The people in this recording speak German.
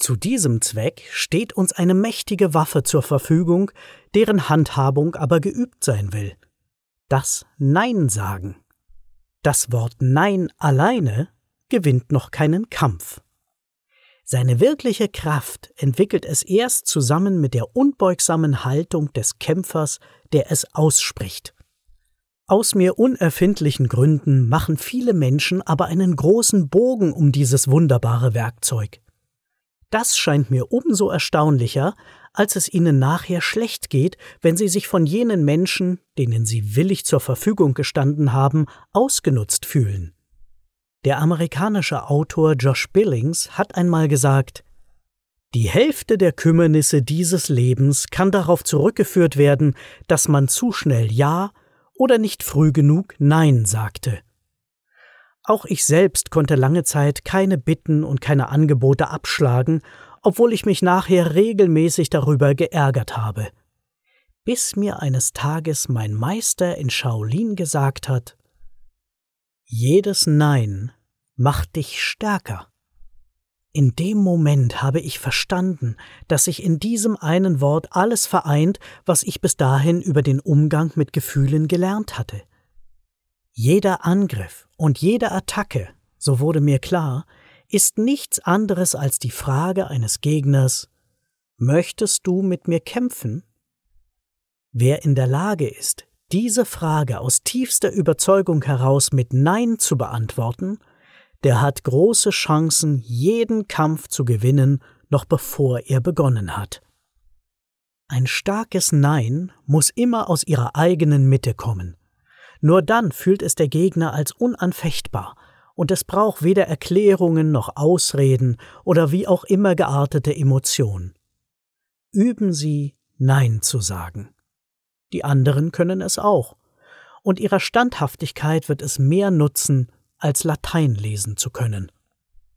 Zu diesem Zweck steht uns eine mächtige Waffe zur Verfügung, deren Handhabung aber geübt sein will. Das Nein sagen. Das Wort Nein alleine gewinnt noch keinen Kampf. Seine wirkliche Kraft entwickelt es erst zusammen mit der unbeugsamen Haltung des Kämpfers, der es ausspricht. Aus mir unerfindlichen Gründen machen viele Menschen aber einen großen Bogen um dieses wunderbare Werkzeug. Das scheint mir umso erstaunlicher, als es ihnen nachher schlecht geht, wenn sie sich von jenen Menschen, denen sie willig zur Verfügung gestanden haben, ausgenutzt fühlen. Der amerikanische Autor Josh Billings hat einmal gesagt: Die Hälfte der Kümmernisse dieses Lebens kann darauf zurückgeführt werden, dass man zu schnell Ja oder nicht früh genug Nein sagte. Auch ich selbst konnte lange Zeit keine Bitten und keine Angebote abschlagen, obwohl ich mich nachher regelmäßig darüber geärgert habe. Bis mir eines Tages mein Meister in Shaolin gesagt hat: Jedes Nein macht dich stärker. In dem Moment habe ich verstanden, dass sich in diesem einen Wort alles vereint, was ich bis dahin über den Umgang mit Gefühlen gelernt hatte. Jeder Angriff und jede Attacke, so wurde mir klar, ist nichts anderes als die Frage eines Gegners: Möchtest du mit mir kämpfen? Wer in der Lage ist, diese Frage aus tiefster Überzeugung heraus mit Nein zu beantworten, der hat große Chancen, jeden Kampf zu gewinnen, noch bevor er begonnen hat. Ein starkes Nein muss immer aus ihrer eigenen Mitte kommen. Nur dann fühlt es der Gegner als unanfechtbar, und es braucht weder Erklärungen noch Ausreden oder wie auch immer geartete Emotion. Üben Sie, Nein zu sagen. Die anderen können es auch, und ihrer Standhaftigkeit wird es mehr nutzen, als Latein lesen zu können.